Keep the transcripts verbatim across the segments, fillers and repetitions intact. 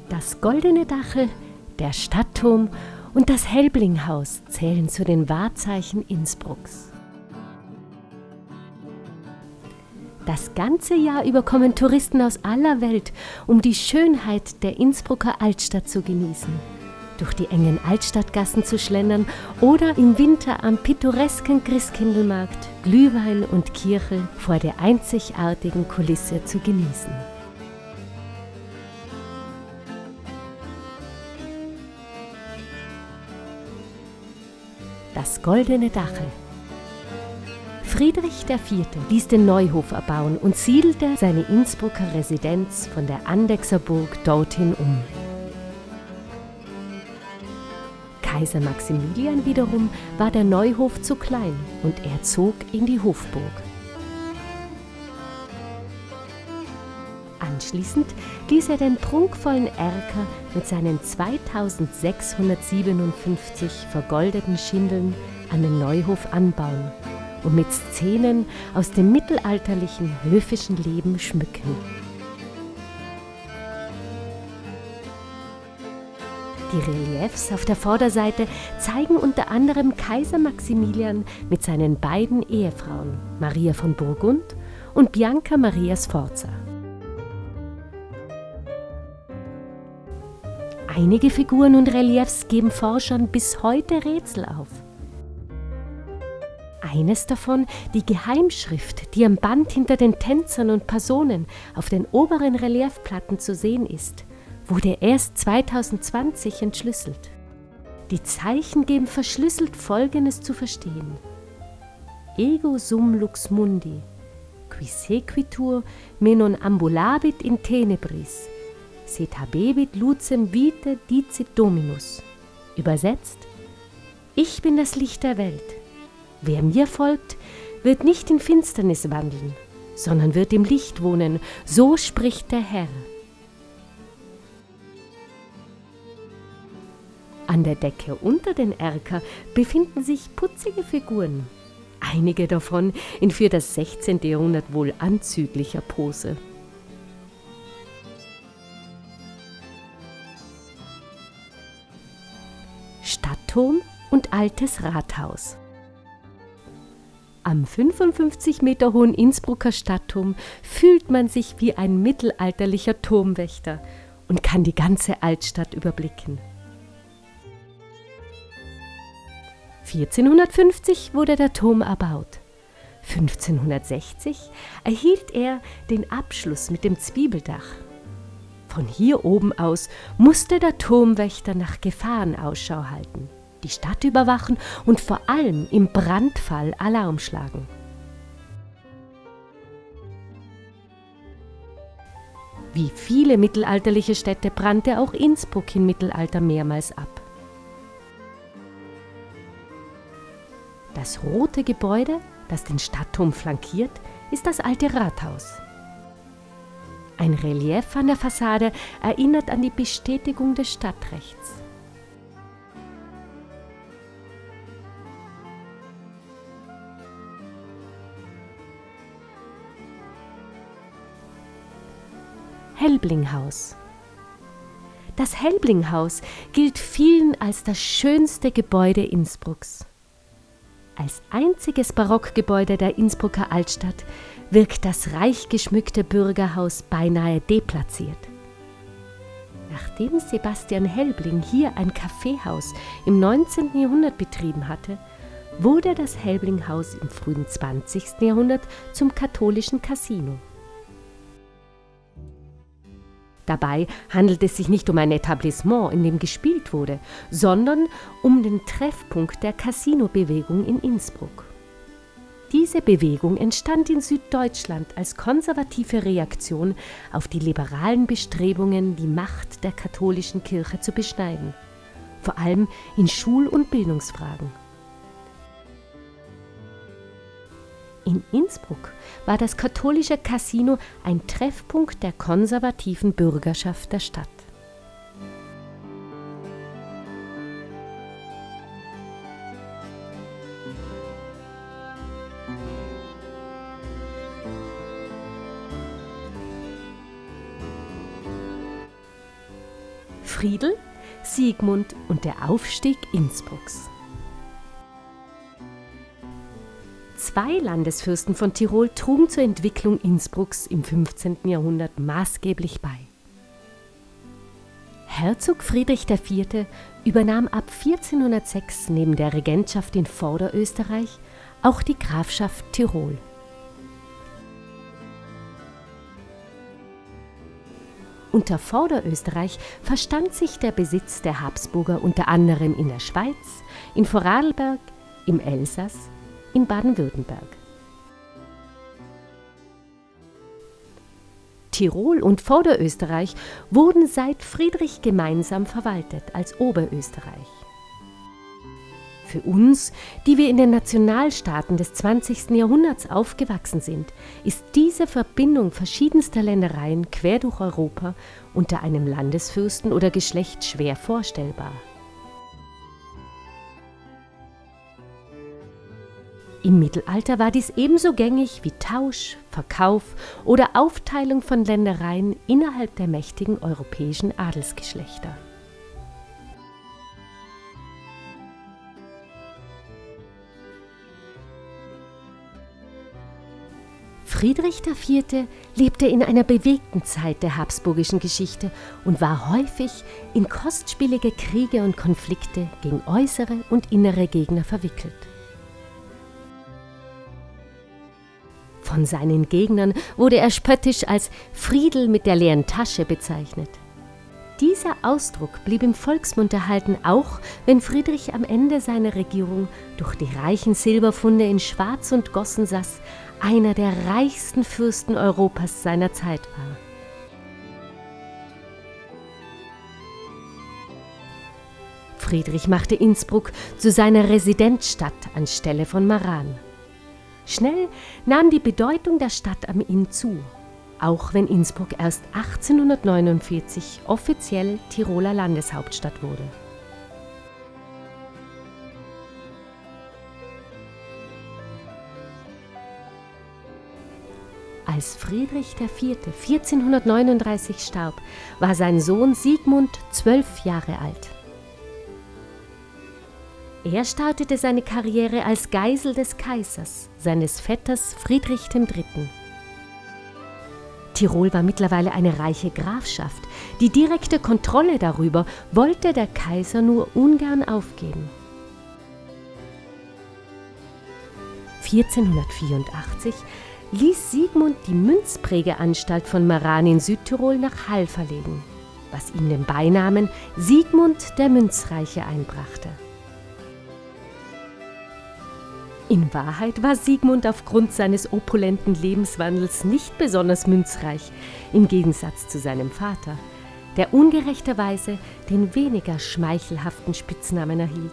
Das Goldene Dachel, der Stadtturm und das Helblinghaus zählen zu den Wahrzeichen Innsbrucks. Das ganze Jahr über kommen Touristen aus aller Welt, um die Schönheit der Innsbrucker Altstadt zu genießen, durch die engen Altstadtgassen zu schlendern oder im Winter am pittoresken Christkindlmarkt Glühwein und Kirche vor der einzigartigen Kulisse zu genießen. Das Goldene Dachel. Friedrich der Vierte ließ den Neuhof erbauen und siedelte seine Innsbrucker Residenz von der Andechser Burg dorthin um. Kaiser Maximilian wiederum war der Neuhof zu klein und er zog in die Hofburg. Anschließend ließ er den prunkvollen Erker mit seinen zweitausendsechshundertsiebenundfünfzig vergoldeten Schindeln an den Neuhof anbauen und mit Szenen aus dem mittelalterlichen höfischen Leben schmücken. Die Reliefs auf der Vorderseite zeigen unter anderem Kaiser Maximilian mit seinen beiden Ehefrauen, Maria von Burgund und Bianca Maria Sforza. Einige Figuren und Reliefs geben Forschern bis heute Rätsel auf. Eines davon, die Geheimschrift, die am Band hinter den Tänzern und Personen auf den oberen Reliefplatten zu sehen ist, wurde erst zweitausendzwanzig entschlüsselt. Die Zeichen geben verschlüsselt Folgendes zu verstehen: Ego sum lux mundi, qui sequitur me non ambulabit in tenebris, sed habebit lucem vitae dicit Dominus. Übersetzt: Ich bin das Licht der Welt. Wer mir folgt, wird nicht in Finsternis wandeln, sondern wird im Licht wohnen, so spricht der Herr. An der Decke unter den Erker befinden sich putzige Figuren, einige davon in für das sechzehnte Jahrhundert wohl anzüglicher Pose. Stadtturm und altes Rathaus. Am fünfundfünfzig Meter hohen Innsbrucker Stadtturm fühlt man sich wie ein mittelalterlicher Turmwächter und kann die ganze Altstadt überblicken. vierzehnhundertfünfzig wurde der Turm erbaut. fünfzehnhundertsechzig erhielt er den Abschluss mit dem Zwiebeldach. Von hier oben aus musste der Turmwächter nach Gefahren Ausschau halten, die Stadt überwachen und vor allem im Brandfall Alarm schlagen. Wie viele mittelalterliche Städte brannte auch Innsbruck im Mittelalter mehrmals ab. Das rote Gebäude, das den Stadtturm flankiert, ist das alte Rathaus. Ein Relief an der Fassade erinnert an die Bestätigung des Stadtrechts. Helblinghaus. Das Helblinghaus gilt vielen als das schönste Gebäude Innsbrucks. Als einziges Barockgebäude der Innsbrucker Altstadt wirkt das reich geschmückte Bürgerhaus beinahe deplatziert. Nachdem Sebastian Helbling hier ein Kaffeehaus im neunzehnten Jahrhundert betrieben hatte, wurde das Helblinghaus im frühen zwanzigsten Jahrhundert zum katholischen Casino. Dabei handelt es sich nicht um ein Etablissement, in dem gespielt wurde, sondern um den Treffpunkt der Casino-Bewegung in Innsbruck. Diese Bewegung entstand in Süddeutschland als konservative Reaktion auf die liberalen Bestrebungen, die Macht der katholischen Kirche zu beschneiden, vor allem in Schul- und Bildungsfragen. In Innsbruck war das katholische Casino ein Treffpunkt der konservativen Bürgerschaft der Stadt. Friedel, Siegmund und der Aufstieg Innsbrucks. Zwei Landesfürsten von Tirol trugen zur Entwicklung Innsbrucks im fünfzehnten Jahrhundert maßgeblich bei. Herzog Friedrich der Vierte übernahm ab vierzehnhundertsechs neben der Regentschaft in Vorderösterreich auch die Grafschaft Tirol. Unter Vorderösterreich verstand sich der Besitz der Habsburger unter anderem in der Schweiz, in Vorarlberg, im Elsass, in Baden-Württemberg. Tirol und Vorderösterreich wurden seit Friedrich gemeinsam verwaltet als Oberösterreich. Für uns, die wir in den Nationalstaaten des zwanzigsten Jahrhunderts aufgewachsen sind, ist diese Verbindung verschiedenster Ländereien quer durch Europa unter einem Landesfürsten oder Geschlecht schwer vorstellbar. Im Mittelalter war dies ebenso gängig wie Tausch, Verkauf oder Aufteilung von Ländereien innerhalb der mächtigen europäischen Adelsgeschlechter. Friedrich der Vierte lebte in einer bewegten Zeit der habsburgischen Geschichte und war häufig in kostspielige Kriege und Konflikte gegen äußere und innere Gegner verwickelt. Von seinen Gegnern wurde er spöttisch als Friedel mit der leeren Tasche bezeichnet. Dieser Ausdruck blieb im Volksmund erhalten, auch wenn Friedrich am Ende seiner Regierung durch die reichen Silberfunde in Schwarz und Gossensas einer der reichsten Fürsten Europas seiner Zeit war. Friedrich machte Innsbruck zu seiner Residenzstadt anstelle von Meran. Schnell nahm die Bedeutung der Stadt am Inn zu, auch wenn Innsbruck erst achtzehnhundertneunundvierzig offiziell Tiroler Landeshauptstadt wurde. Als Friedrich der Vierte vierzehnhundertneununddreißig starb, war sein Sohn Siegmund zwölf Jahre alt. Er startete seine Karriere als Geisel des Kaisers, seines Vetters Friedrich der Dritte. Tirol war mittlerweile eine reiche Grafschaft. Die direkte Kontrolle darüber wollte der Kaiser nur ungern aufgeben. vierzehnhundertvierundachtzig ließ Siegmund die Münzprägeanstalt von Meran in Südtirol nach Hall verlegen, was ihm den Beinamen Siegmund der Münzreiche einbrachte. In Wahrheit war Siegmund aufgrund seines opulenten Lebenswandels nicht besonders münzreich, im Gegensatz zu seinem Vater, der ungerechterweise den weniger schmeichelhaften Spitznamen erhielt.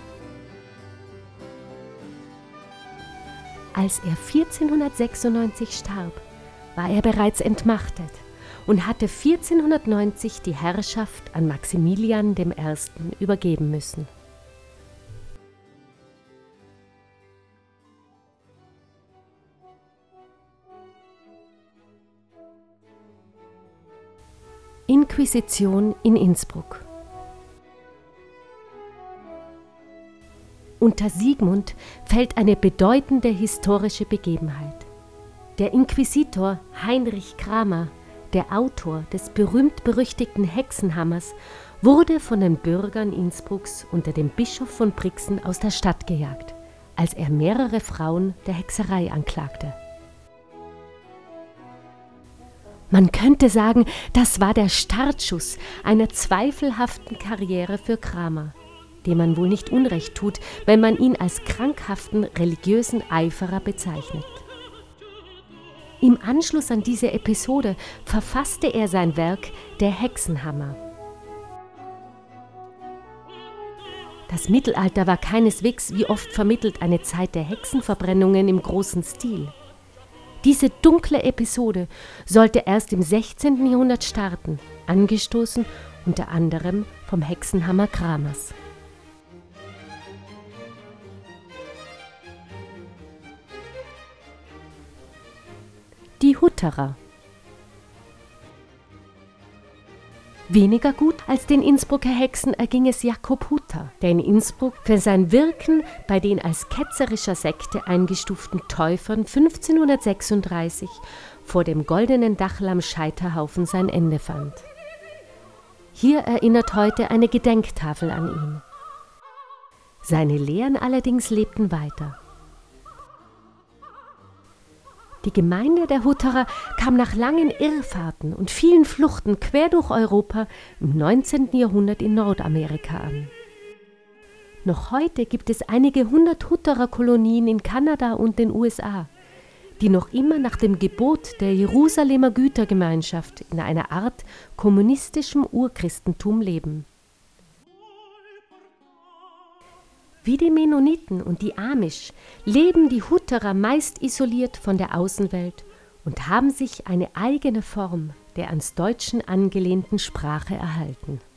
Als er vierzehnhundertsechsundneunzig starb, war er bereits entmachtet und hatte vierzehnhundertneunzig die Herrschaft an Maximilian der Erste übergeben müssen. Inquisition in Innsbruck. Unter Siegmund fällt eine bedeutende historische Begebenheit. Der Inquisitor Heinrich Kramer, der Autor des berühmt-berüchtigten Hexenhammers, wurde von den Bürgern Innsbrucks unter dem Bischof von Brixen aus der Stadt gejagt, als er mehrere Frauen der Hexerei anklagte. Man könnte sagen, das war der Startschuss einer zweifelhaften Karriere für Kramer, dem man wohl nicht Unrecht tut, wenn man ihn als krankhaften religiösen Eiferer bezeichnet. Im Anschluss an diese Episode verfasste er sein Werk Der Hexenhammer. Das Mittelalter war keineswegs, wie oft vermittelt, eine Zeit der Hexenverbrennungen im großen Stil. Diese dunkle Episode sollte erst im sechzehnten Jahrhundert starten, angestoßen unter anderem vom Hexenhammer Kramers. Die Hutterer. Weniger gut als den Innsbrucker Hexen erging es Jakob Hutter, der in Innsbruck für sein Wirken bei den als ketzerischer Sekte eingestuften Täufern fünfzehnhundertsechsunddreißig vor dem Goldenen Dachl am Scheiterhaufen sein Ende fand. Hier erinnert heute eine Gedenktafel an ihn. Seine Lehren allerdings lebten weiter. Die Gemeinde der Hutterer kam nach langen Irrfahrten und vielen Fluchten quer durch Europa im neunzehnten Jahrhundert in Nordamerika an. Noch heute gibt es einige hundert Hutterer-Kolonien in Kanada und den U S A, die noch immer nach dem Gebot der Jerusalemer Gütergemeinschaft in einer Art kommunistischem Urchristentum leben. Wie die Mennoniten und die Amish leben die Hutterer meist isoliert von der Außenwelt und haben sich eine eigene Form der ans Deutschen angelehnten Sprache erhalten.